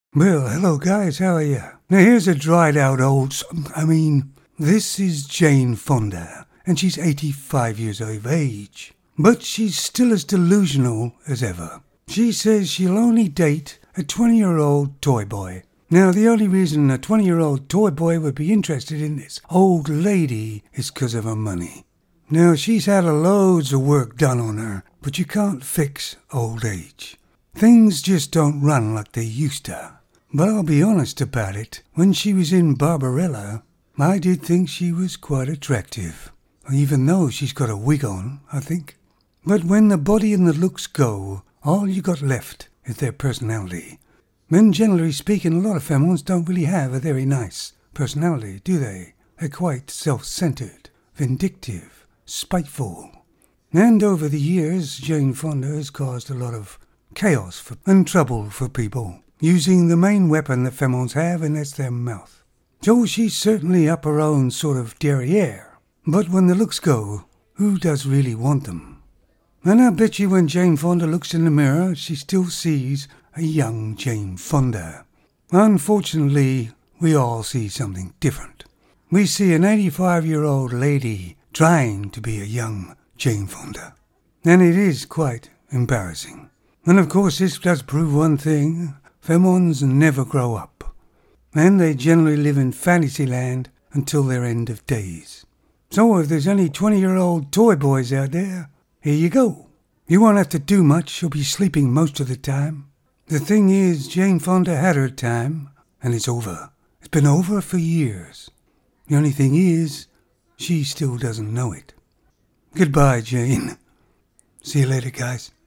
Well, hello guys, how are you? Now here's a dried out this is Jane Fonda, and she's 85 years of age. But she's still as delusional as ever. She says she'll only date a 20-year-old toy boy. Now, the only reason a 20-year-old toy boy would be interested in this old lady is 'cause of her money. Now, she's had loads of work done on her, but you can't fix old age. Things just don't run like they used to. But I'll be honest about it, when she was in Barbarella, I did think she was quite attractive. Even though she's got a wig on, I think. But when the body and the looks go, all you got left is their personality. Men, generally speaking, a lot of femmes don't really have a very nice personality, do they? They're quite self-centered, vindictive, spiteful. And over the years, Jane Fonda has caused a lot of chaos and trouble for people, using the main weapon that femmes have, and that's their mouth. So she's certainly up her own sort of derriere. But when the looks go, who does really want them? And I bet you when Jane Fonda looks in the mirror, she still sees a young Jane Fonda. Unfortunately, we all see something different. We see an 85-year-old lady trying to be a young Jane Fonda. And it is quite embarrassing. And of course, this does prove one thing. Femmes never grow up, and they generally live in Fantasyland until their end of days. So if there's any 20-year-old toy boys out there, here you go. You won't have to do much, you'll be sleeping most of the time. The thing is, Jane Fonda had her time, and it's over. It's been over for years. The only thing is, she still doesn't know it. Goodbye, Jane. See you later, guys.